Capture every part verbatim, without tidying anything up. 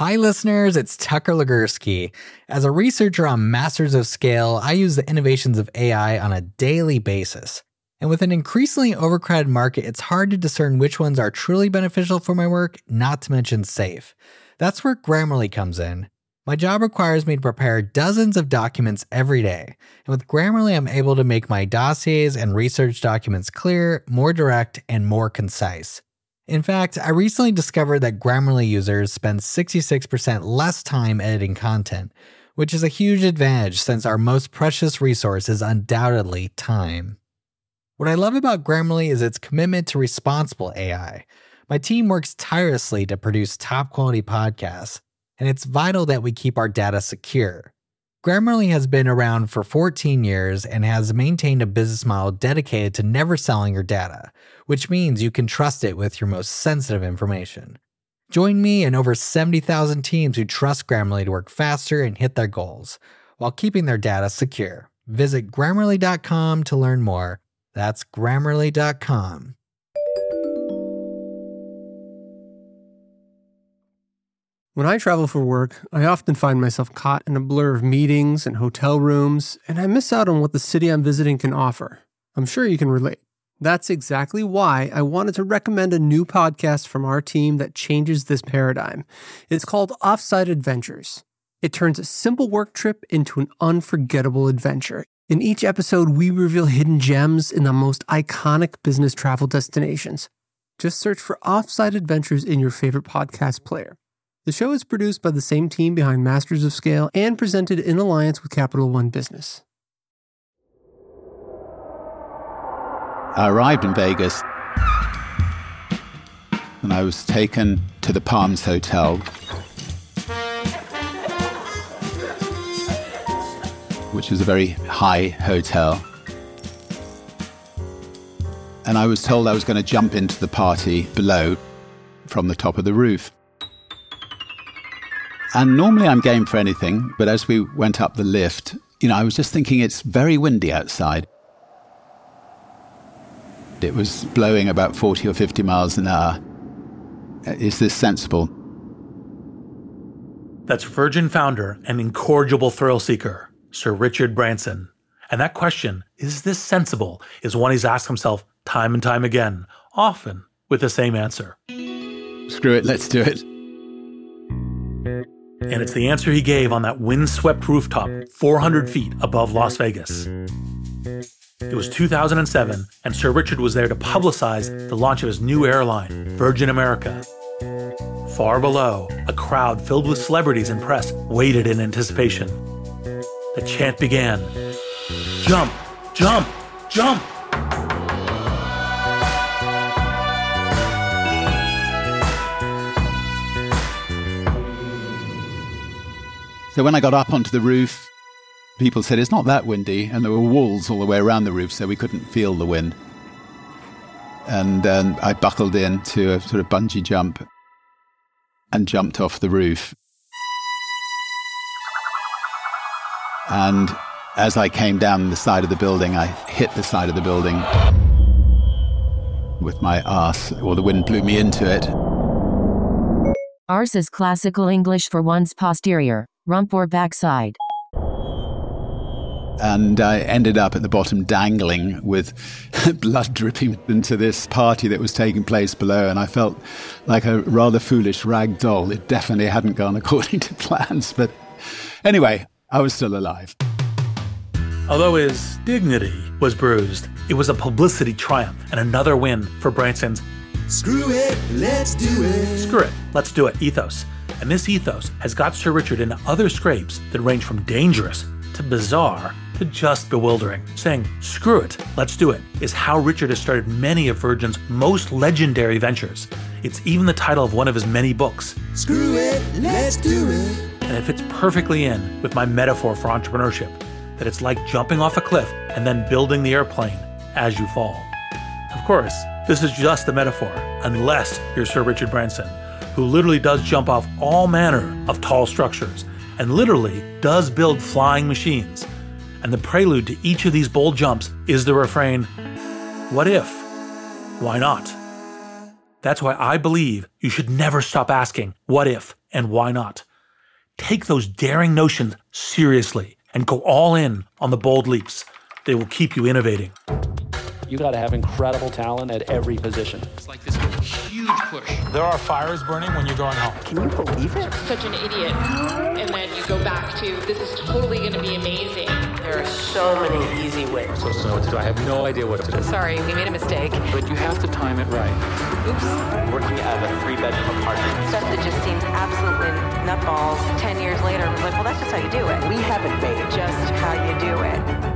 Hi listeners, it's Tucker Legursky. As a researcher on Masters of Scale, I use the innovations of A I on a daily basis. And with an increasingly overcrowded market, it's hard to discern which ones are truly beneficial for my work, not to mention safe. That's where Grammarly comes in. My job requires me to prepare dozens of documents every day. And with Grammarly, I'm able to make my dossiers and research documents clear, more direct, and more concise. In fact, I recently discovered that Grammarly users spend sixty-six percent less time editing content, which is a huge advantage since our most precious resource is undoubtedly time. What I love about Grammarly is its commitment to responsible A I. My team works tirelessly to produce top-quality podcasts, and it's vital that we keep our data secure. Grammarly has been around for fourteen years and has maintained a business model dedicated to never selling your data, which means you can trust it with your most sensitive information. Join me and over seventy thousand teams who trust Grammarly to work faster and hit their goals, while keeping their data secure. Visit Grammarly dot com to learn more. That's Grammarly dot com. When I travel for work, I often find myself caught in a blur of meetings and hotel rooms, and I miss out on what the city I'm visiting can offer. I'm sure you can relate. That's exactly why I wanted to recommend a new podcast from our team that changes this paradigm. It's called Offsite Adventures. It turns a simple work trip into an unforgettable adventure. In each episode, we reveal hidden gems in the most iconic business travel destinations. Just search for Offsite Adventures in your favorite podcast player. The show is produced by the same team behind Masters of Scale and presented in alliance with Capital One Business. I arrived in Vegas and I was taken to the Palms Hotel, which is a very high hotel. And I was told I was going to jump into the party below from the top of the roof. And normally I'm game for anything, but as we went up the lift, you know, I was just thinking it's very windy outside. It was blowing about forty or fifty miles an hour. Is this sensible? That's Virgin founder and incorrigible thrill seeker, Sir Richard Branson. And that question, is this sensible, is one he's asked himself time and time again, often with the same answer. Screw it, let's do it. And it's the answer he gave on that windswept rooftop four hundred feet above Las Vegas. It was two thousand seven, and Sir Richard was there to publicize the launch of his new airline, Virgin America. Far below, a crowd filled with celebrities and press waited in anticipation. The chant began. Jump! Jump! Jump! So when I got up onto the roof, people said, it's not that windy. And there were walls all the way around the roof, so we couldn't feel the wind. And um, I buckled into a sort of bungee jump and jumped off the roof. And as I came down the side of the building, I hit the side of the building with my arse, or the wind blew me into it. Arse is classical English for one's posterior, rump or backside. And I ended up at the bottom dangling with blood dripping into this party that was taking place below. And I felt like a rather foolish rag doll. It definitely hadn't gone according to plans. But anyway, I was still alive. Although his dignity was bruised, it was a publicity triumph and another win for Branson's Screw it, let's do it. Screw it, let's do it ethos. And this ethos has got Sir Richard into other scrapes that range from dangerous to bizarre to just bewildering. Saying, screw it, let's do it, is how Richard has started many of Virgin's most legendary ventures. It's even the title of one of his many books. Screw it, let's do it. And it fits perfectly in with my metaphor for entrepreneurship, that it's like jumping off a cliff and then building the airplane as you fall. Of course, this is just a metaphor, unless you're Sir Richard Branson, who literally does jump off all manner of tall structures and literally does build flying machines. And the prelude to each of these bold jumps is the refrain, what if? Why not? That's why I believe you should never stop asking, what if, and why not? Take those daring notions seriously and go all in on the bold leaps. They will keep you innovating. You got to have incredible talent at every position. It's like this huge push. There are fires burning when you're going home. Can you believe it? Such an idiot. And then you go back to, this is totally going to be amazing. There are so many easy ways. So to know what to do. I have no idea what to do. Sorry, we made a mistake. But you have to time it right. Oops. Working out of a three-bedroom apartment. Stuff that just seems absolutely nutballs. Ten years later, I'm like, well, that's just how you do it. We haven't made it. Just how you do it.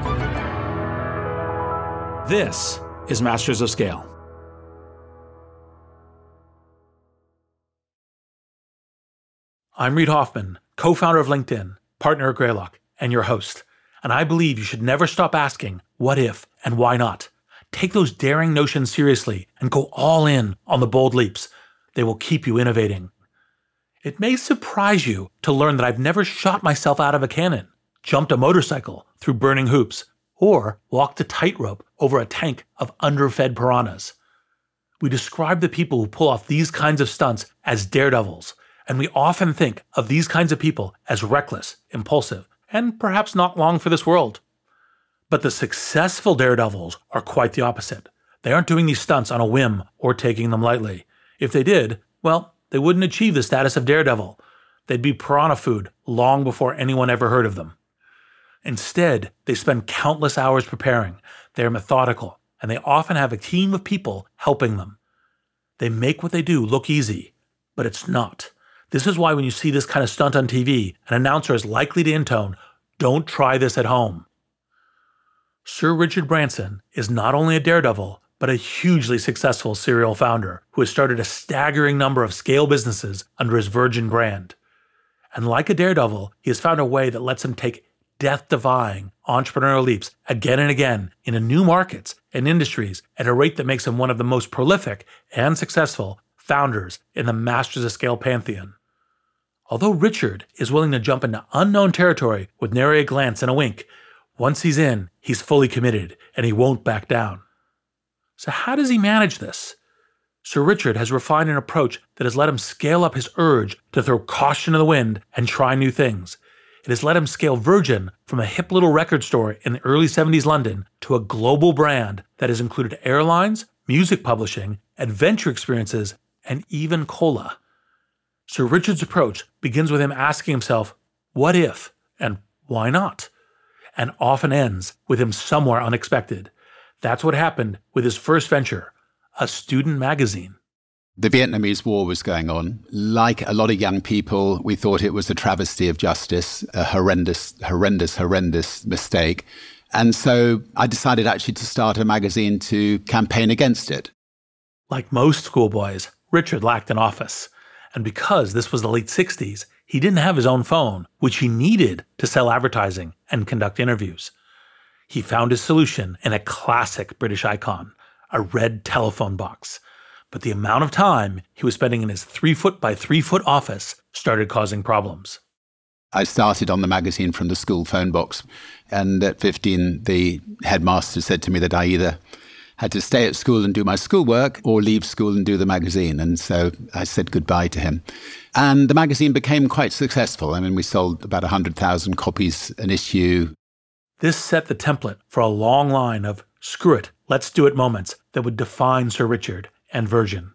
This is Masters of Scale. I'm Reid Hoffman, co-founder of LinkedIn, partner at Greylock, and your host. And I believe you should never stop asking, what if and why not? Take those daring notions seriously and go all in on the bold leaps. They will keep you innovating. It may surprise you to learn that I've never shot myself out of a cannon, jumped a motorcycle through burning hoops, or walked a tightrope over a tank of underfed piranhas. We describe the people who pull off these kinds of stunts as daredevils, and we often think of these kinds of people as reckless, impulsive, and perhaps not long for this world. But the successful daredevils are quite the opposite. They aren't doing these stunts on a whim or taking them lightly. If they did, well, they wouldn't achieve the status of daredevil. They'd be piranha food long before anyone ever heard of them. Instead, they spend countless hours preparing. They are methodical, and they often have a team of people helping them. They make what they do look easy, but it's not. This is why when you see this kind of stunt on T V, an announcer is likely to intone, "Don't try this at home." Sir Richard Branson is not only a daredevil, but a hugely successful serial founder who has started a staggering number of scale businesses under his Virgin brand. And like a daredevil, he has found a way that lets him take death-defying entrepreneurial leaps again and again into new markets and industries at a rate that makes him one of the most prolific and successful founders in the Masters of Scale pantheon. Although Richard is willing to jump into unknown territory with nary a glance and a wink, once he's in, he's fully committed and he won't back down. So how does he manage this? Sir Richard has refined an approach that has let him scale up his urge to throw caution to the wind and try new things. It has let him scale Virgin from a hip little record store in the early seventies London to a global brand that has included airlines, music publishing, adventure experiences, and even cola. Sir Richard's approach begins with him asking himself, what if, and why not? And often ends with him somewhere unexpected. That's what happened with his first venture, a student magazine. The Vietnamese War was going on. Like a lot of young people, we thought it was a travesty of justice, a horrendous, horrendous, horrendous mistake. And so I decided actually to start a magazine to campaign against it. Like most schoolboys, Richard lacked an office. And because this was the late sixties, he didn't have his own phone, which he needed to sell advertising and conduct interviews. He found his solution in a classic British icon, a red telephone box. But the amount of time he was spending in his three foot by three foot office started causing problems. I started on the magazine from the school phone box. And at fifteen, the headmaster said to me that I either had to stay at school and do my schoolwork or leave school and do the magazine. And so I said goodbye to him. And the magazine became quite successful. I mean, we sold about one hundred thousand copies an issue. This set the template for a long line of screw it, let's do it moments that would define Sir Richard and Virgin.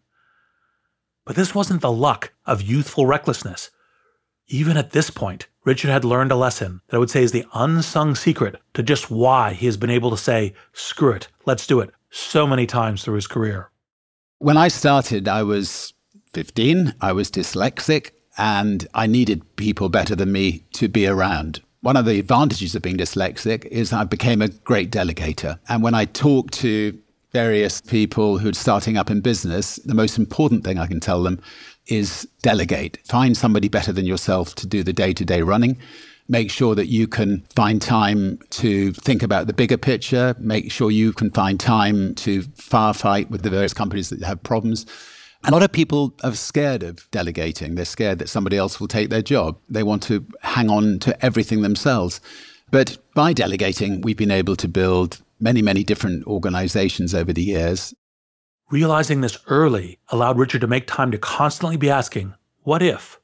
But this wasn't the luck of youthful recklessness. Even at this point, Richard had learned a lesson that I would say is the unsung secret to just why he has been able to say, screw it, let's do it, so many times through his career. When I started, I was fifteen, I was dyslexic, and I needed people better than me to be around. One of the advantages of being dyslexic is I became a great delegator. And when I talked to various people who are starting up in business, the most important thing I can tell them is delegate. Find somebody better than yourself to do the day-to-day running. Make sure that you can find time to think about the bigger picture. Make sure you can find time to firefight with the various companies that have problems. A lot of people are scared of delegating. They're scared that somebody else will take their job. They want to hang on to everything themselves. But by delegating, we've been able to build many, many different organizations over the years. Realizing this early allowed Richard to make time to constantly be asking, what if?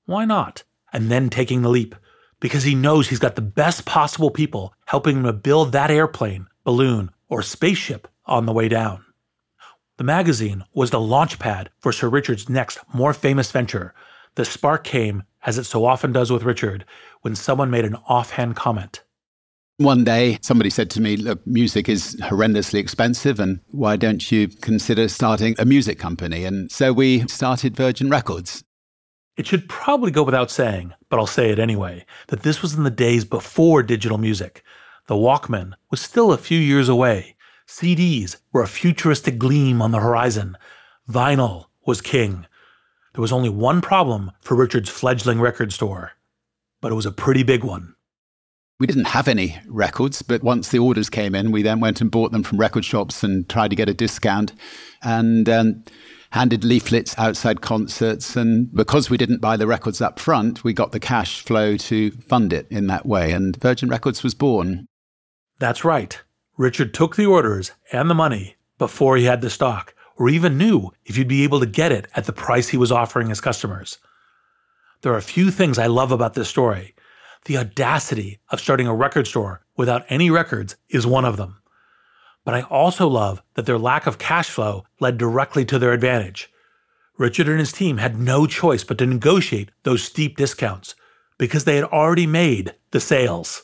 Why not? And then taking the leap, because he knows he's got the best possible people helping him to build that airplane, balloon, or spaceship on the way down. The magazine was the launch pad for Sir Richard's next, more famous venture. The spark came, as it so often does with Richard, when someone made an offhand comment. One day, somebody said to me, look, music is horrendously expensive, and why don't you consider starting a music company? And so we started Virgin Records. It should probably go without saying, but I'll say it anyway, that this was in the days before digital music. The Walkman was still a few years away. C Ds were a futuristic gleam on the horizon. Vinyl was king. There was only one problem for Richard's fledgling record store, but it was a pretty big one. We didn't have any records, but once the orders came in, we then went and bought them from record shops and tried to get a discount and um, handed leaflets outside concerts. And because we didn't buy the records up front, we got the cash flow to fund it in that way. And Virgin Records was born. That's right. Richard took the orders and the money before he had the stock, or even knew if you'd be able to get it at the price he was offering his customers. There are a few things I love about this story. The audacity of starting a record store without any records is one of them. But I also love that their lack of cash flow led directly to their advantage. Richard and his team had no choice but to negotiate those steep discounts because they had already made the sales.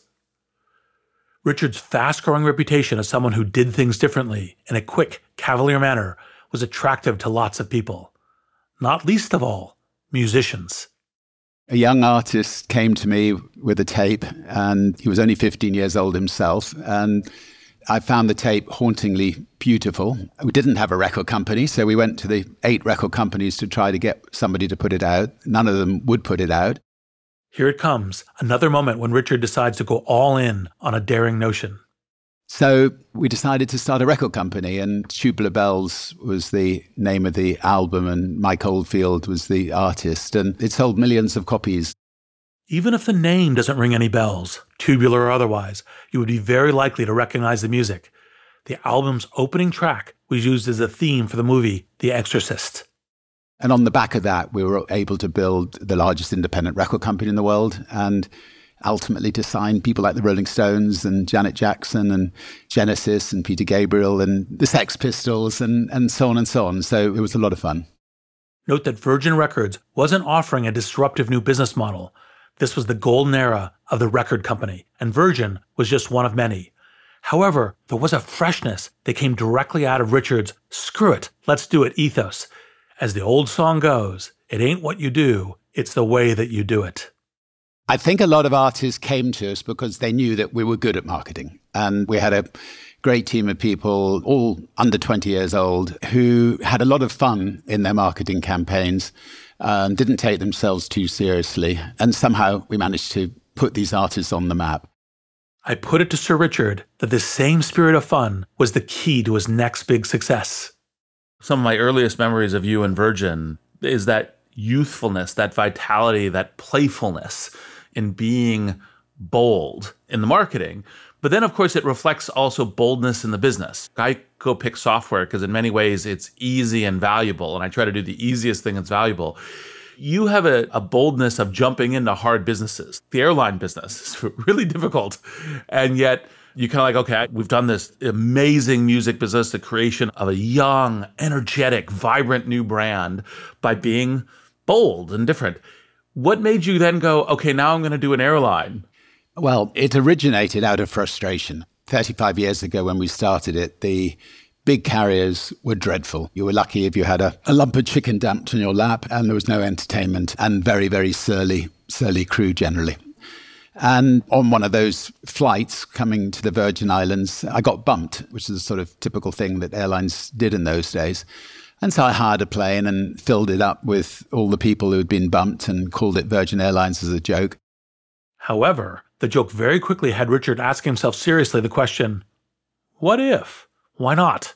Richard's fast-growing reputation as someone who did things differently in a quick, cavalier manner was attractive to lots of people, not least of all, musicians. A young artist came to me with a tape, and he was only fifteen years old himself, and I found the tape hauntingly beautiful. We didn't have a record company, so we went to the eight record companies to try to get somebody to put it out. None of them would put it out. Here it comes, another moment when Richard decides to go all in on a daring notion. So we decided to start a record company, and Tubular Bells was the name of the album, and Mike Oldfield was the artist, and it sold millions of copies. Even if the name doesn't ring any bells, tubular or otherwise, you would be very likely to recognize the music. The album's opening track was used as a theme for the movie The Exorcist. And on the back of that, we were able to build the largest independent record company in the world, and ultimately to sign people like the Rolling Stones and Janet Jackson and Genesis and Peter Gabriel and the Sex Pistols and, and so on and so on. So it was a lot of fun. Note that Virgin Records wasn't offering a disruptive new business model. This was the golden era of the record company, and Virgin was just one of many. However, there was a freshness that came directly out of Richard's "screw it, let's do it" ethos. As the old song goes, it ain't what you do, it's the way that you do it. I think a lot of artists came to us because they knew that we were good at marketing. And we had a great team of people, all under twenty years old, who had a lot of fun in their marketing campaigns, um, didn't take themselves too seriously. And somehow we managed to put these artists on the map. I put it to Sir Richard that this same spirit of fun was the key to his next big success. Some of my earliest memories of you and Virgin is that youthfulness, that vitality, that playfulness in being bold in the marketing. But then, of course, it reflects also boldness in the business. I go pick software because in many ways it's easy and valuable, and I try to do the easiest thing that's valuable. You have a, a boldness of jumping into hard businesses. The airline business is really difficult, and yet you kind of like, okay, we've done this amazing music business, the creation of a young, energetic, vibrant new brand by being bold and different. What made you then go, okay, now I'm going to do an airline? Well, it originated out of frustration. thirty-five years ago when we started it, the big carriers were dreadful. You were lucky if you had a, a lump of chicken dumped on your lap, and there was no entertainment, and very, very surly, surly crew generally. And on one of those flights coming to the Virgin Islands, I got bumped, which is a sort of typical thing that airlines did in those days. And so I hired a plane and filled it up with all the people who had been bumped and called it Virgin Airlines as a joke. However, the joke very quickly had Richard ask himself seriously the question, what if? Why not?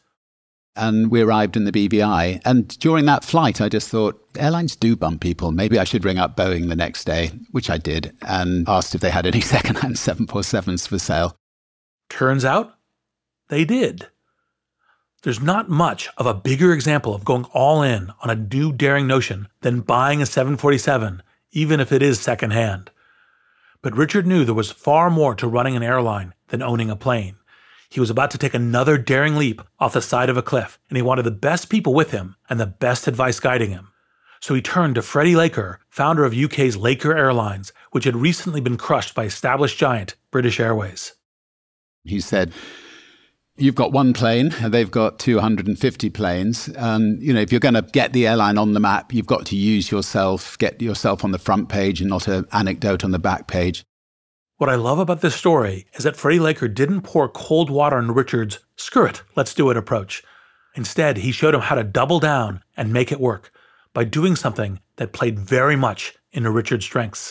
And we arrived in the B V I. And during that flight, I just thought, airlines do bump people. Maybe I should ring up Boeing the next day, which I did, and asked if they had any secondhand seven forty-sevens for sale. Turns out they did. There's not much of a bigger example of going all in on a new daring notion than buying a seven forty-seven even if it is secondhand. But Richard knew there was far more to running an airline than owning a plane. He was about to take another daring leap off the side of a cliff, and he wanted the best people with him and the best advice guiding him. So he turned to Freddie Laker, founder of U K's Laker Airlines, which had recently been crushed by established giant British Airways. He said, you've got one plane, and they've got two hundred fifty planes. And, you know, if you're going to get the airline on the map, you've got to use yourself, get yourself on the front page and not an anecdote on the back page. What I love about this story is that Freddie Laker didn't pour cold water on Richard's screw it, let's do it approach. Instead, he showed him how to double down and make it work by doing something that played very much into Richard's strengths.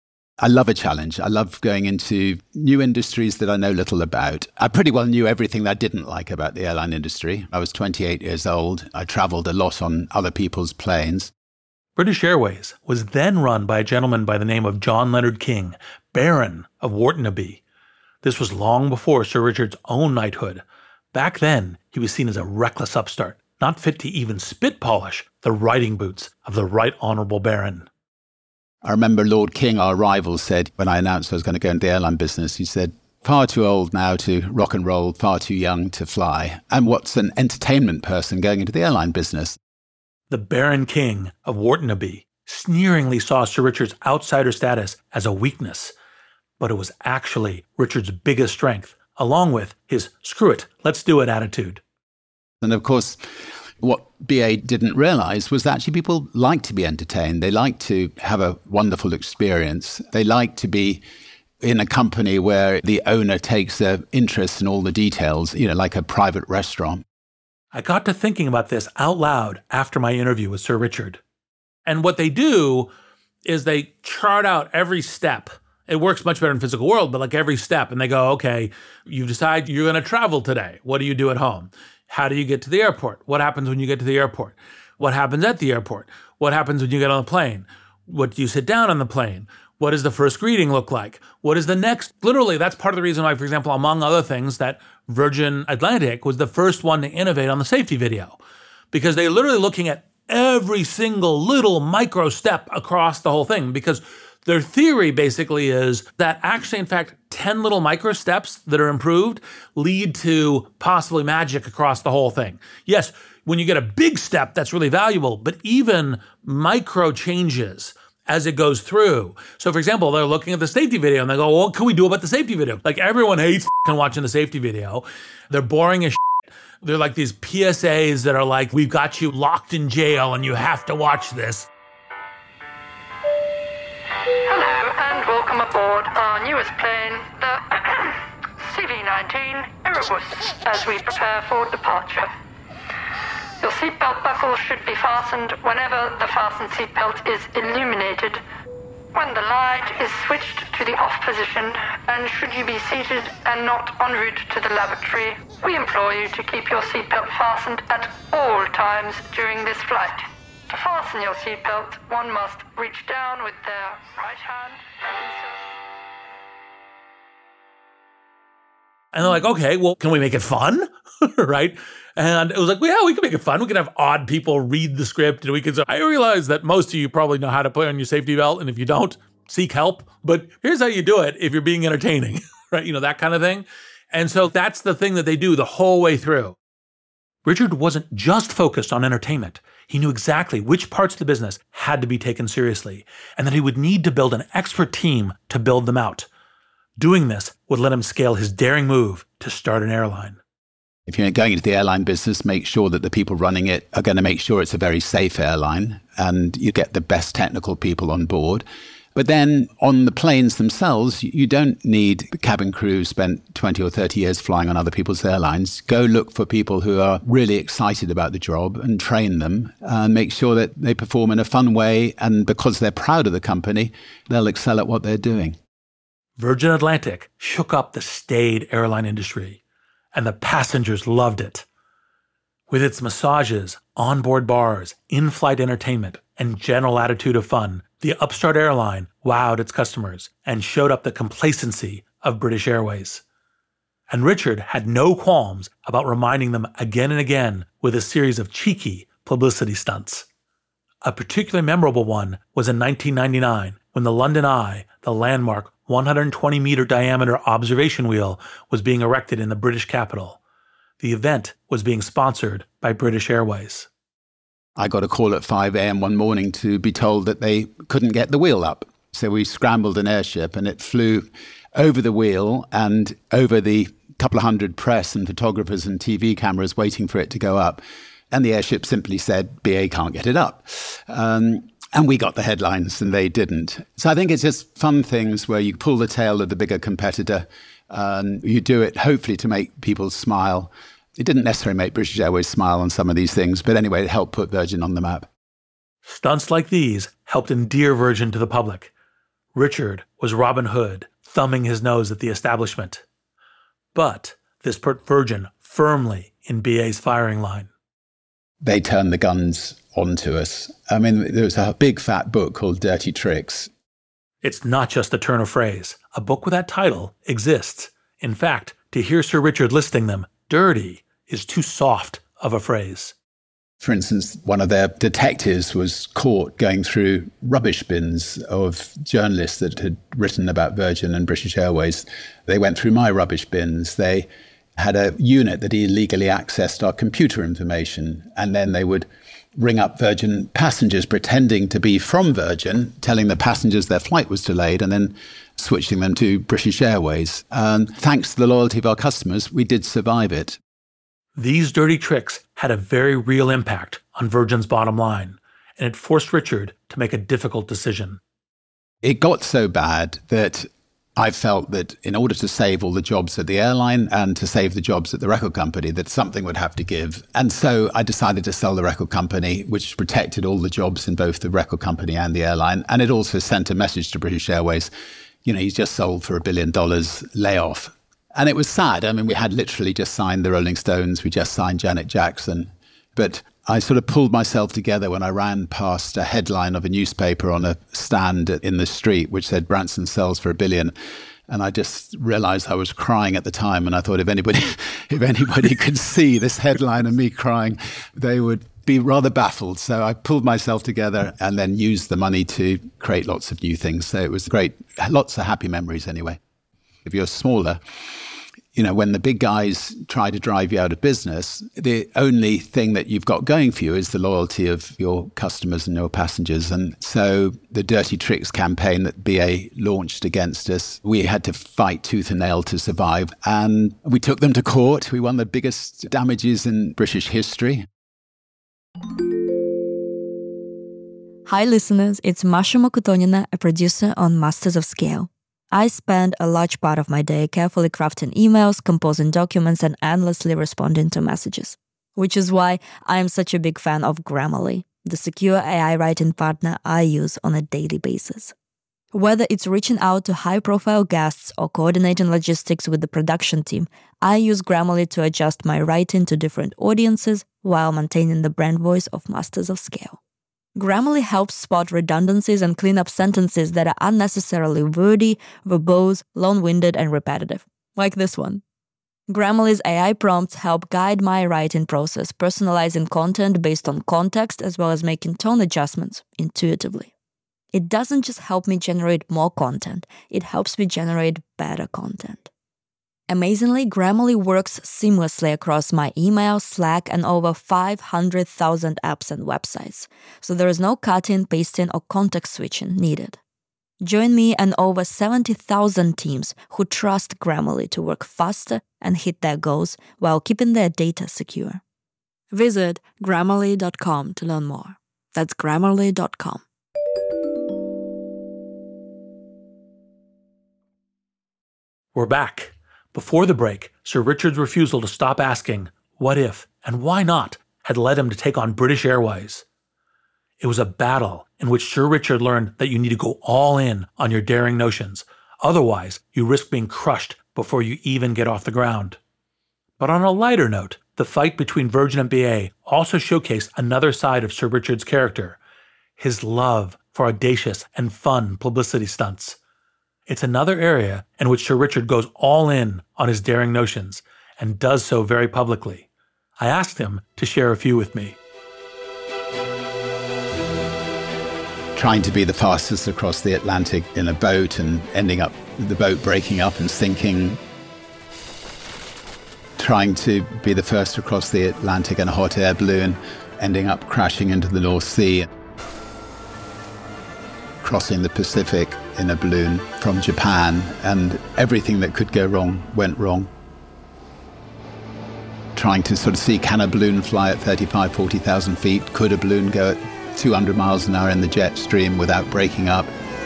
I love a challenge. I love going into new industries that I know little about. I pretty well knew everything that I didn't like about the airline industry. I was twenty-eight years old. I traveled a lot on other people's planes. British Airways was then run by a gentleman by the name of John Leonard King, Baron of Wartnaby. This was long before Sir Richard's own knighthood. Back then, he was seen as a reckless upstart, not fit to even spit polish the riding boots of the Right Honourable Baron. I remember Lord King, our rival, said, when I announced I was going to go into the airline business, he said, far too old now to rock and roll, far too young to fly. And what's an entertainment person going into the airline business? The Baron King of Wartnaby sneeringly saw Sir Richard's outsider status as a weakness, but it was actually Richard's biggest strength, along with his screw it, let's do it attitude. And of course, what B A didn't realize was that actually people like to be entertained. They like to have a wonderful experience. They like to be in a company where the owner takes an interest in all the details, you know, like a private restaurant. I got to thinking about this out loud after my interview with Sir Richard. And what they do is they chart out every step. It works much better in the physical world, but like every step. And they go, okay, you decide you're going to travel today. What do you do at home? How do you get to the airport? What happens when you get to the airport? What happens at the airport? What happens when you get on the plane? What do you sit down on the plane? What does the first greeting look like? What is the next? Literally, that's part of the reason why, for example, among other things, that Virgin Atlantic was the first one to innovate on the safety video. Because they're literally looking at every single little micro step across the whole thing. Because their theory basically is that actually, in fact, ten little micro steps that are improved lead to possibly magic across the whole thing. Yes, when you get a big step, that's really valuable, but even micro changes as it goes through. So for example, they're looking at the safety video and they go, well, what can we do about the safety video? Like everyone hates f***ing watching the safety video. They're boring as shit. They're like these P S As that are like, we've got you locked in jail and you have to watch this. Hello and welcome aboard our newest plane, the C V nineteen Erebus, as we prepare for departure. Your seatbelt buckle should be fastened whenever the fastened seatbelt is illuminated. When the light is switched to the off position, and should you be seated and not en route to the lavatory, we implore you to keep your seatbelt fastened at all times during this flight. To fasten your seatbelt, one must reach down with their right hand and insert. And they're like, okay, well, can we make it fun? Right? And it was like, well, yeah, we can make it fun. We can have odd people read the script. And we can say, I realize that most of you probably know how to put on your safety belt. And if you don't, seek help. But here's how you do it if you're being entertaining, right? You know, that kind of thing. And so that's the thing that they do the whole way through. Richard wasn't just focused on entertainment. He knew exactly which parts of the business had to be taken seriously and that he would need to build an expert team to build them out. Doing this would let him scale his daring move to start an airline. If you're going into the airline business, make sure that the people running it are going to make sure it's a very safe airline and you get the best technical people on board. But then on the planes themselves, you don't need the cabin crew who spent twenty or thirty years flying on other people's airlines. Go look for people who are really excited about the job and train them and make sure that they perform in a fun way. And because they're proud of the company, they'll excel at what they're doing. Virgin Atlantic shook up the staid airline industry, and the passengers loved it. With its massages, onboard bars, in-flight entertainment, and general attitude of fun, the upstart airline wowed its customers and showed up the complacency of British Airways. And Richard had no qualms about reminding them again and again with a series of cheeky publicity stunts. A particularly memorable one was in nineteen ninety-nine, when the London Eye, the landmark one hundred twenty meter diameter observation wheel, was being erected in the British capital. The event was being sponsored by British Airways. I got a call at five a.m. one morning to be told that they couldn't get the wheel up. So we scrambled an airship and it flew over the wheel and over the couple of hundred press and photographers and T V cameras waiting for it to go up. And the airship simply said, B A can't get it up. Um, and we got the headlines and they didn't. So I think it's just fun things where you pull the tail of the bigger competitor. Um, you do it hopefully to make people smile. It didn't necessarily make British Airways smile on some of these things, but anyway, it helped put Virgin on the map. Stunts like these helped endear Virgin to the public. Richard was Robin Hood, thumbing his nose at the establishment. But this put Virgin firmly in B A's firing line. They turned the guns onto us. I mean, there was a big fat book called Dirty Tricks. It's not just a turn of phrase. A book with that title exists. In fact, to hear Sir Richard listing them, dirty is too soft of a phrase. For instance, one of their detectives was caught going through rubbish bins of journalists that had written about Virgin and British Airways. They went through my rubbish bins. They had a unit that illegally accessed our computer information, and then they would ring up Virgin passengers pretending to be from Virgin, telling the passengers their flight was delayed, and then switching them to British Airways. And thanks to the loyalty of our customers, we did survive it. These dirty tricks had a very real impact on Virgin's bottom line, and it forced Richard to make a difficult decision. It got so bad that I felt that in order to save all the jobs at the airline and to save the jobs at the record company, that something would have to give. And so I decided to sell the record company, which protected all the jobs in both the record company and the airline. And it also sent a message to British Airways, you know, he's just sold for a billion dollars, layoff. And it was sad. I mean, we had literally just signed the Rolling Stones. We just signed Janet Jackson. But I sort of pulled myself together when I ran past a headline of a newspaper on a stand in the street, which said Branson sells for a billion. And I just realized I was crying at the time. And I thought if anybody, if anybody could see this headline and me crying, they would be rather baffled. So I pulled myself together and then used the money to create lots of new things. So it was great. Lots of happy memories anyway. If you're smaller, you know, when the big guys try to drive you out of business, the only thing that you've got going for you is the loyalty of your customers and your passengers. And so the Dirty Tricks campaign that B A launched against us, we had to fight tooth and nail to survive. And we took them to court. We won the biggest damages in British history. Hi, listeners. It's Masha Mokotonina, a producer on Masters of Scale. I spend a large part of my day carefully crafting emails, composing documents, and endlessly responding to messages. Which is why I am such a big fan of Grammarly, the secure A I writing partner I use on a daily basis. Whether it's reaching out to high-profile guests or coordinating logistics with the production team, I use Grammarly to adjust my writing to different audiences while maintaining the brand voice of Masters of Scale. Grammarly helps spot redundancies and clean up sentences that are unnecessarily wordy, verbose, long-winded, and repetitive, like this one. Grammarly's A I prompts help guide my writing process, personalizing content based on context as well as making tone adjustments intuitively. It doesn't just help me generate more content, it helps me generate better content. Amazingly, Grammarly works seamlessly across my email, Slack, and over five hundred thousand apps and websites, so there is no cutting, pasting, or context switching needed. Join me and over seventy thousand teams who trust Grammarly to work faster and hit their goals while keeping their data secure. Visit Grammarly dot com to learn more. That's Grammarly dot com. We're back. Before the break, Sir Richard's refusal to stop asking, what if, and why not, had led him to take on British Airways. It was a battle in which Sir Richard learned that you need to go all in on your daring notions. Otherwise, you risk being crushed before you even get off the ground. But on a lighter note, the fight between Virgin and B A also showcased another side of Sir Richard's character, his love for audacious and fun publicity stunts. It's another area in which Sir Richard goes all in on his daring notions and does so very publicly. I asked him to share a few with me. trying to be the fastest across the Atlantic in a boat and ending up the boat breaking up and sinking. Trying to be the first across the Atlantic in a hot air balloon, ending up crashing into the North Sea. Crossing the Pacific in a balloon from Japan, and everything that could go wrong went wrong. Trying to sort of see, can a balloon fly at thirty-five, forty thousand feet? Could a balloon go at two hundred miles an hour in the jet stream without breaking up?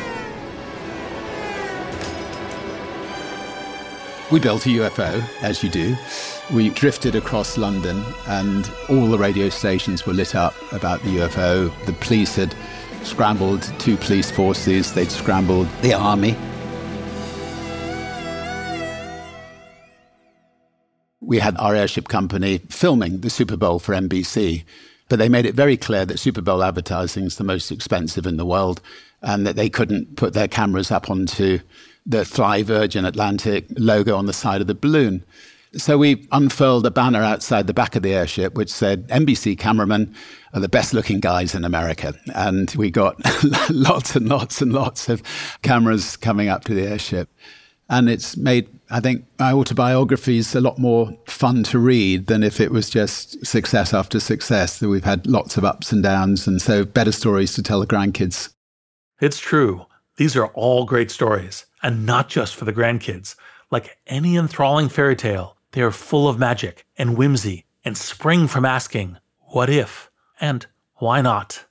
We built a U F O, as you do. We drifted across London and all the radio stations were lit up about the U F O. The police had scrambled two police forces. They'd scrambled the army. We had our airship company filming the Super Bowl for N B C, but they made it very clear that Super Bowl advertising is the most expensive in the world and that they couldn't put their cameras up onto the Fly Virgin Atlantic logo on the side of the balloon. So we unfurled a banner outside the back of the airship which said, N B C cameramen are the best looking guys in America. And we got lots and lots and lots of cameras coming up to the airship. And it's made, I think, my autobiographies a lot more fun to read than if it was just success after success. That we've had lots of ups and downs, and so better stories to tell the grandkids. It's true. These are all great stories, and not just for the grandkids. Like any enthralling fairy tale, they are full of magic and whimsy and spring from asking, what if? And why not?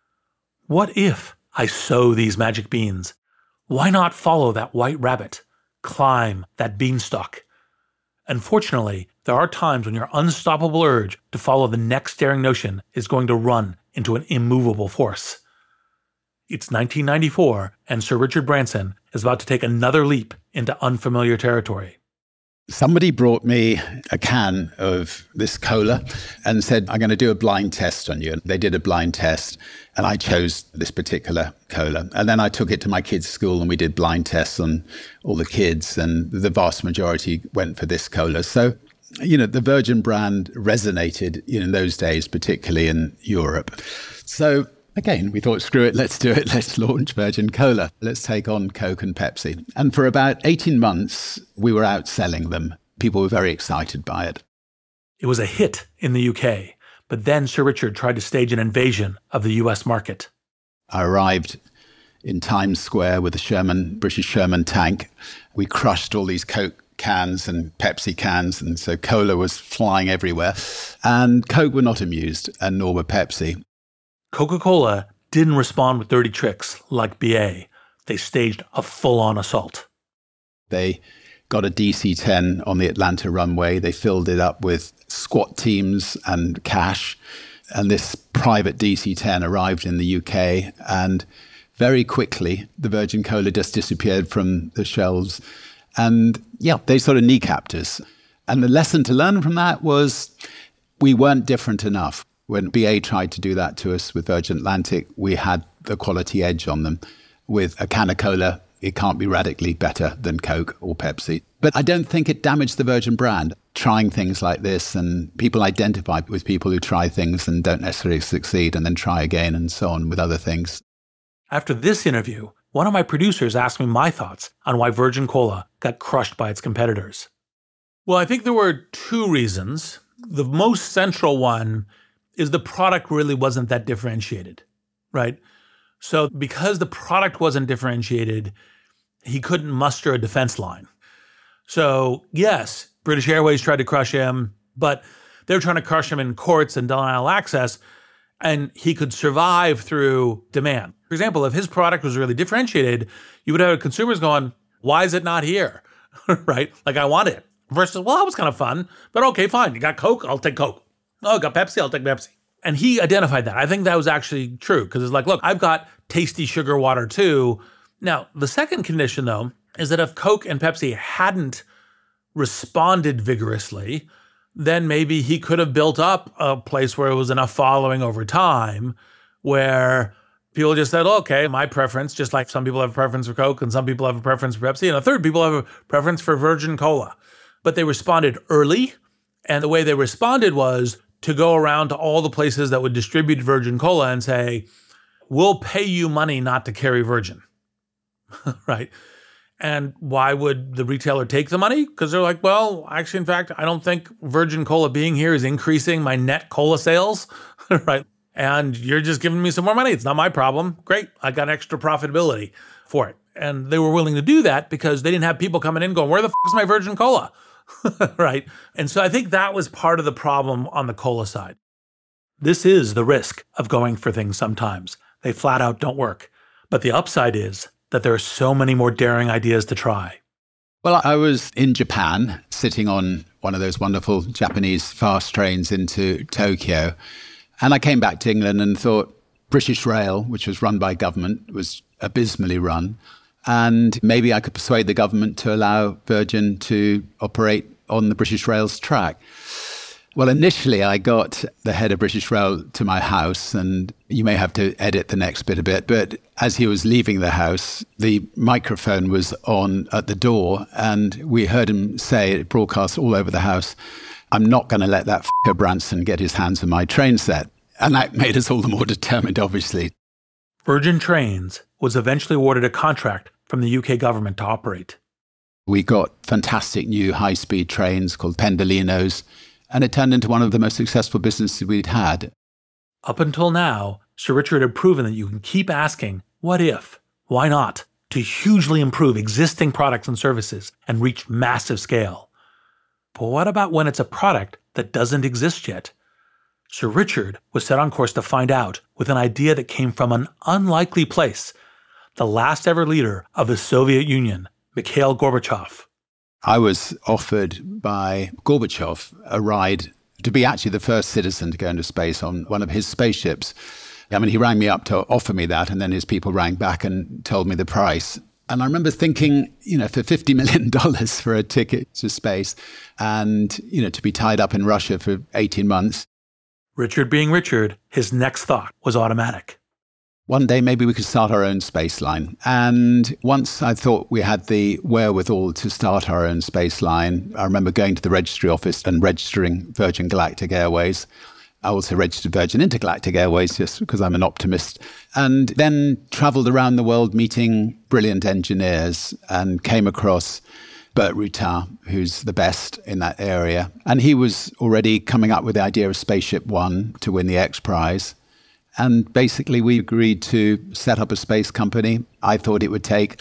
What if I sow these magic beans? Why not follow that white rabbit? Climb that beanstalk? Unfortunately, there are times when your unstoppable urge to follow the next daring notion is going to run into an immovable force. It's nineteen ninety-four, and Sir Richard Branson is about to take another leap into unfamiliar territory. Somebody brought me a can of this cola and said, I'm going to do a blind test on you. And they did a blind test, and I chose this particular cola. And then I took it to my kids' school, and we did blind tests on all the kids, and the vast majority went for this cola. So, you know, the Virgin brand resonated in those days, particularly in Europe. So again, we thought, screw it, let's do it. Let's launch Virgin Cola. Let's take on Coke and Pepsi. And for about eighteen months, we were out selling them. People were very excited by it. It was a hit in the U K, but then Sir Richard tried to stage an invasion of the U S market. I arrived in Times Square with a Sherman, British Sherman tank. We crushed all these Coke cans and Pepsi cans, and so cola was flying everywhere. And Coke were not amused, and nor were Pepsi. Coca-Cola didn't respond with dirty tricks like B A. They staged a full-on assault. They got a D C ten on the Atlanta runway. They filled it up with SWAT teams and cash. And this private D C ten arrived in the U K. And very quickly, the Virgin Cola just disappeared from the shelves. And yeah, they sort of kneecapped us. And the lesson to learn from that was we weren't different enough. When B A tried to do that to us with Virgin Atlantic, we had the quality edge on them. With a can of cola, it can't be radically better than Coke or Pepsi. But I don't think it damaged the Virgin brand. Trying things like this, and people identify with people who try things and don't necessarily succeed and then try again and so on with other things. After this interview, one of my producers asked me my thoughts on why Virgin Cola got crushed by its competitors. Well, I think there were two reasons. The most central one is the product really wasn't that differentiated, right? So because the product wasn't differentiated, he couldn't muster a defense line. So yes, British Airways tried to crush him, but they were trying to crush him in courts and denial of access, and he could survive through demand. For example, if his product was really differentiated, you would have consumers going, why is it not here, right? Like, I want it. Versus, well, that was kind of fun, but okay, fine. You got Coke, I'll take Coke. Oh, got Pepsi, I'll take Pepsi. And he identified that. I think that was actually true, because it's like, look, I've got tasty sugar water too. Now, the second condition, though, is that if Coke and Pepsi hadn't responded vigorously, then maybe he could have built up a place where it was enough following over time, where people just said, okay, my preference, just like some people have a preference for Coke and some people have a preference for Pepsi, and a third people have a preference for Virgin Cola. But they responded early, and the way they responded was to go around to all the places that would distribute Virgin Cola and say, we'll pay you money not to carry virgin, right? And why would the retailer take the money? Because they're like, well, actually, in fact, I don't think virgin cola being here is increasing my net cola sales, right? And you're just giving me some more money. It's not my problem. Great. I got extra profitability for it. And they were willing to do that because they didn't have people coming in going, where the f*** is my virgin cola? Right? And so I think that was part of the problem on the cola side. This is the risk of going for things sometimes. They flat out don't work. But the upside is that there are so many more daring ideas to try. Well, I was in Japan, sitting on one of those wonderful Japanese fast trains into Tokyo. And I came back to England and thought British Rail, which was run by government, was abysmally run. And maybe I could persuade the government to allow Virgin to operate on the British Rail's track. Well, initially, I got the head of British Rail to my house, and you may have to edit the next bit a bit, but as he was leaving the house, the microphone was on at the door, and we heard him say, it broadcast all over the house, I'm not going to let that f***er Branson get his hands on my train set. And that made us all the more determined, obviously. Virgin Trains was eventually awarded a contract from the U K government to operate. We got fantastic new high-speed trains called Pendolinos, and it turned into one of the most successful businesses we'd had. Up until now, Sir Richard had proven that you can keep asking, what if, why not, to hugely improve existing products and services and reach massive scale. But what about when it's a product that doesn't exist yet? Sir Richard was set on course to find out with an idea that came from an unlikely place, the last ever leader of the Soviet Union, Mikhail Gorbachev. I was offered by Gorbachev a ride to be actually the first citizen to go into space on one of his spaceships. I mean, he rang me up to offer me that, and then his people rang back and told me the price. And I remember thinking, you know, for fifty million dollars for a ticket to space and, you know, to be tied up in Russia for eighteen months. Richard being Richard, his next thought was automatic. One day, maybe we could start our own space line. And once I thought we had the wherewithal to start our own space line, I remember going to the registry office and registering Virgin Galactic Airways. I also registered Virgin Intergalactic Airways just because I'm an optimist. And then traveled around the world meeting brilliant engineers and came across Burt Rutan, who's the best in that area. And he was already coming up with the idea of Spaceship One to win the X Prize. And basically, we agreed to set up a space company. I thought it would take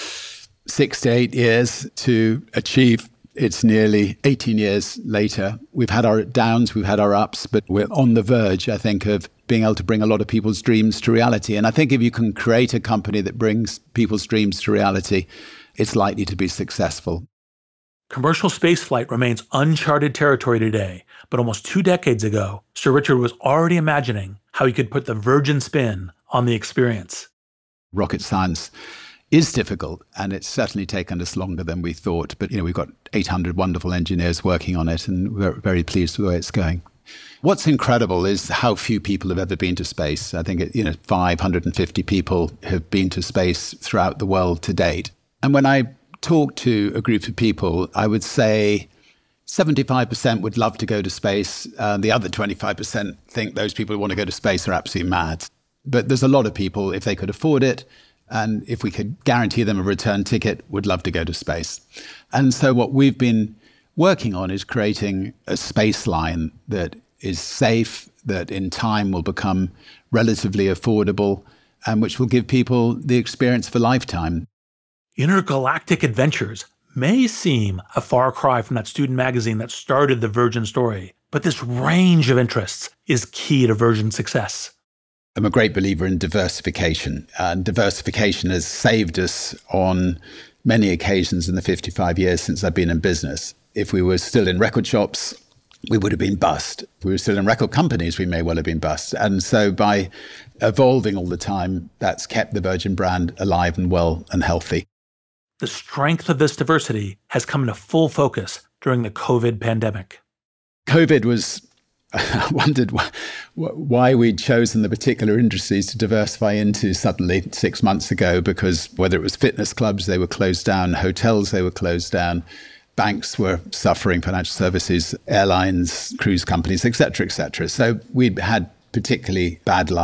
six to eight years to achieve. It's nearly eighteen years later. We've had our downs, we've had our ups, but we're on the verge, I think, of being able to bring a lot of people's dreams to reality. And I think if you can create a company that brings people's dreams to reality, it's likely to be successful. Commercial spaceflight remains uncharted territory today, but almost two decades ago, Sir Richard was already imagining how he could put the Virgin spin on the experience. Rocket science is difficult, and it's certainly taken us longer than we thought. But, you know, we've got eight hundred wonderful engineers working on it, and we're very pleased with the way it's going. What's incredible is how few people have ever been to space. I think, you know, five hundred fifty people have been to space throughout the world to date. And when I talk to a group of people, I would say seventy-five percent would love to go to space. Uh, the other twenty-five percent think those people who want to go to space are absolutely mad. But there's a lot of people, if they could afford it, and if we could guarantee them a return ticket, would love to go to space. And so what we've been working on is creating a space line that is safe, that in time will become relatively affordable, and which will give people the experience of a lifetime. Intergalactic Adventures may seem a far cry from that student magazine that started the Virgin story, but this range of interests is key to Virgin's success. I'm a great believer in diversification, and diversification has saved us on many occasions in the fifty-five years since I've been in business. If we were still in record shops, we would have been bust. If we were still in record companies, we may well have been bust. And so by evolving all the time, that's kept the Virgin brand alive and well and healthy. The strength of this diversity has come into full focus during the COVID pandemic. COVID was, I wondered wh- why we'd chosen the particular industries to diversify into suddenly six months ago, because whether it was fitness clubs, they were closed down, hotels, they were closed down, banks were suffering, financial services, airlines, cruise companies, et cetera, et cetera. So we'd had particularly bad luck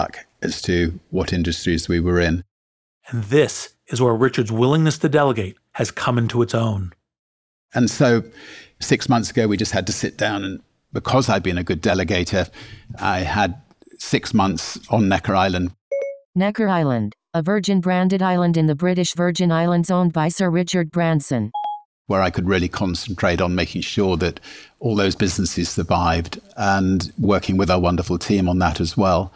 as to what industries we were in. And this is where Richard's willingness to delegate has come into its own. And so six months ago, we just had to sit down, and because I'd been a good delegator, I had six months on Necker Island. Necker Island, a Virgin-branded island in the British Virgin Islands owned by Sir Richard Branson, where I could really concentrate on making sure that all those businesses survived and working with our wonderful team on that as well.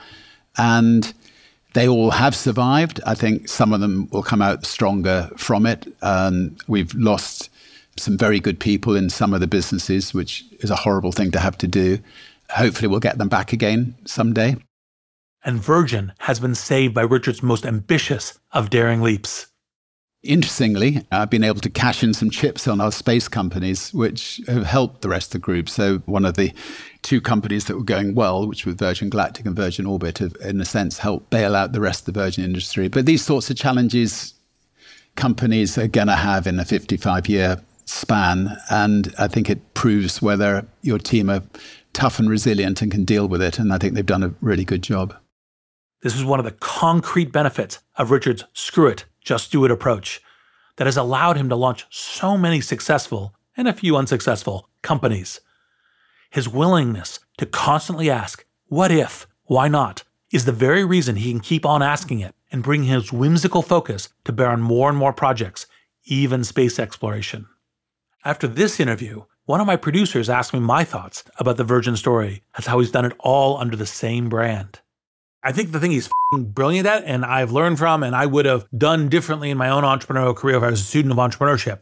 And they all have survived. I think some of them will come out stronger from it. Um, we've lost some very good people in some of the businesses, which is a horrible thing to have to do. Hopefully we'll get them back again someday. And Virgin has been saved by Richard's most ambitious of daring leaps. Interestingly, I've been able to cash in some chips on our space companies, which have helped the rest of the group. So one of the two companies that were going well, which were Virgin Galactic and Virgin Orbit, have, in a sense, helped bail out the rest of the Virgin industry. But these sorts of challenges companies are going to have in a fifty-five-year span. And I think it proves whether your team are tough and resilient and can deal with it. And I think they've done a really good job. This is one of the concrete benefits of Richard's screw it, just do it approach that has allowed him to launch so many successful and a few unsuccessful companies. His willingness to constantly ask, what if, why not, is the very reason he can keep on asking it and bring his whimsical focus to bear on more and more projects, even space exploration. After this interview, one of my producers asked me my thoughts about the Virgin story as how he's done it all under the same brand. I think the thing he's f***ing brilliant at, and I've learned from, and I would have done differently in my own entrepreneurial career if I was a student of entrepreneurship,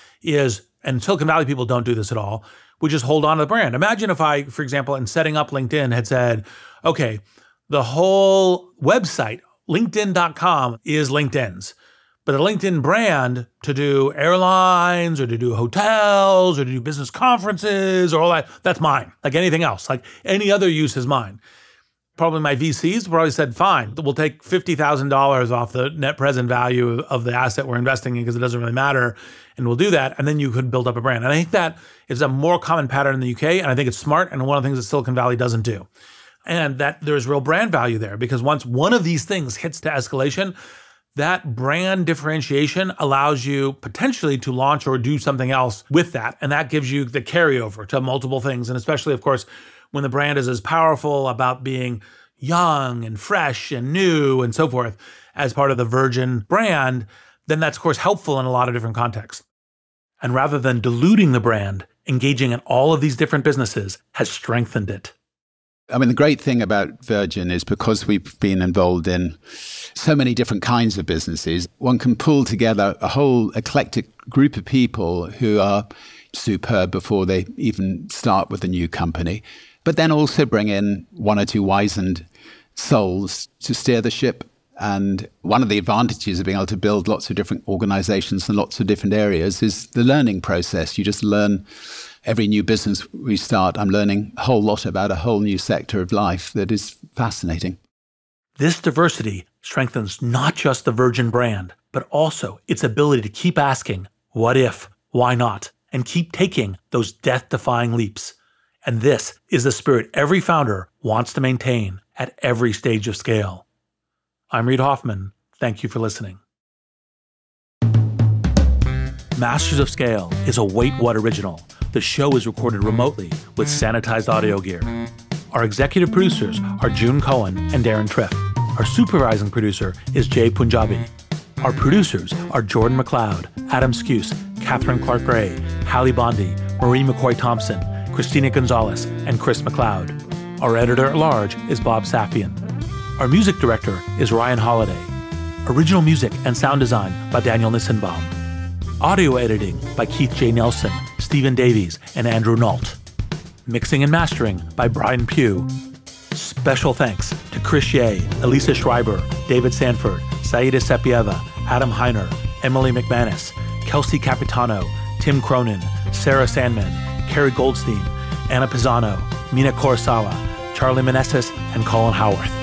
is, and Silicon Valley people don't do this at all, we just hold on to the brand. Imagine if I, for example, in setting up LinkedIn had said, okay, the whole website, LinkedIn dot com, is LinkedIn's. But the LinkedIn brand to do airlines or to do hotels or to do business conferences or all that, that's mine. Like anything else, like any other use is mine. Probably my V Cs probably said, fine, we'll take fifty thousand dollars off the net present value of the asset we're investing in because it doesn't really matter, and we'll do that, and then you could build up a brand. And I think that is a more common pattern in the U K, and I think it's smart, and one of the things that Silicon Valley doesn't do. And that there's real brand value there, because once one of these things hits to escalation, that brand differentiation allows you potentially to launch or do something else with that, and that gives you the carryover to multiple things, and especially, of course, when the brand is as powerful about being young and fresh and new and so forth as part of the Virgin brand, then that's, of course, helpful in a lot of different contexts. And rather than diluting the brand, engaging in all of these different businesses has strengthened it. I mean, the great thing about Virgin is because we've been involved in so many different kinds of businesses, one can pull together a whole eclectic group of people who are superb before they even start with a new company, but then also bring in one or two wizened souls to steer the ship. And one of the advantages of being able to build lots of different organizations in lots of different areas is the learning process. You just learn every new business we start. I'm learning a whole lot about a whole new sector of life that is fascinating. This diversity strengthens not just the Virgin brand, but also its ability to keep asking, what if, why not, and keep taking those death-defying leaps. And this is the spirit every founder wants to maintain at every stage of scale. I'm Reid Hoffman. Thank you for listening. Masters of Scale is a Wait What original. The show is recorded remotely with sanitized audio gear. Our executive producers are June Cohen and Darren Triff. Our supervising producer is Jay Punjabi. Our producers are Jordan McLeod, Adam Skuse, Catherine Clark Gray, Hallie Bondi, Marie McCoy Thompson, Christina Gonzalez, and Chris McLeod. Our editor-at-large is Bob Safian. Our music director is Ryan Holiday. Original music and sound design by Daniel Nissenbaum. Audio editing by Keith J. Nelson, Stephen Davies, and Andrew Nault. Mixing and mastering by Brian Pugh. Special thanks to Chris Ye, Elisa Schreiber, David Sanford, Saida Sepieva, Adam Heiner, Emily McManus, Kelsey Capitano, Tim Cronin, Sarah Sandman, Carrie Goldstein, Anna Pisano, Mina Kurosawa, Charlie Meneses, and Colin Howarth.